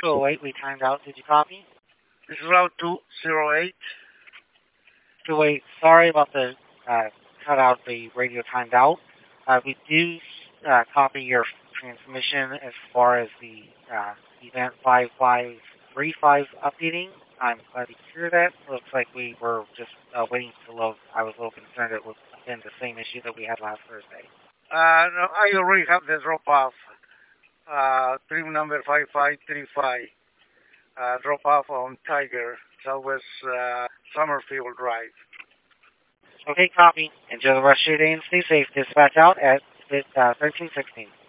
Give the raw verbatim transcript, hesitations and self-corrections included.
two oh eight, we timed out. Did you copy? This is route two oh eight. two oh eight, sorry about the uh, cut out, the radio timed out. Uh, we do uh, copy your transmission as far as the uh, event five five three five updating. I'm glad to hear that. Looks like we were just uh, waiting to load. I was a little concerned it would have been the same issue that we had last Thursday. Uh, no, I already have the drop-off. Uh, trim number five five three five. Uh, drop-off on Tiger, Southwest uh, Summerfield Drive. Okay, copy. Enjoy the rest of your day and stay safe. Dispatch out at uh, thirteen sixteen.